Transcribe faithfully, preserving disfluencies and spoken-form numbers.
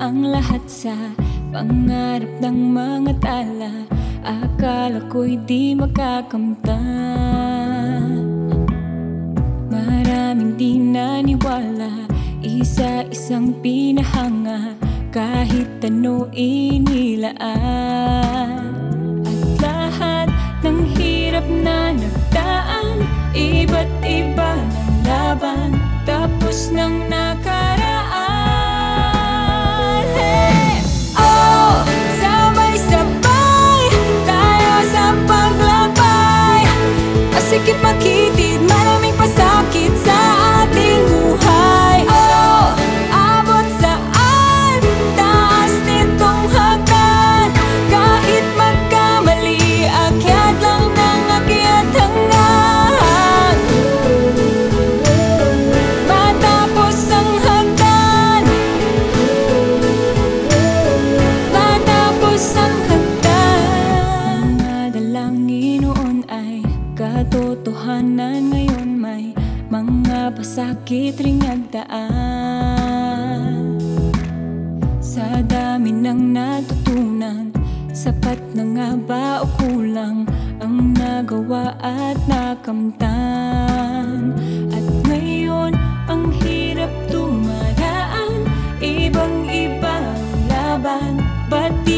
ang lahat sa pangarap ng mga tala. Akala ko'y di makakamtan. Maraming di naniwala, isa-isang pinahanga, kahit ano inilaan. At lahat ng hirap na nagdaan, iba't iba ng laban, tapos ng nakaraan. Hey! Oh, sabay-sabay tayo sa paglakbay, masikip makitid, maraming pasakit sa ating buhay. Oh, abot saan taas nitong hagdan, kahit magkamali, akyat lang ng akyat hanggang matapos ang hagdan, matapos ang hagdan. Mga dalangin noon ay katotohanan, ngayon may mga pasakit ring nagdaan. Sa dami ng natutunan, sapat na nga ba o kulang ang nagawa at nakamtan? At ngayon ang hirap dumaraan, ibang iba ang laban, ba't di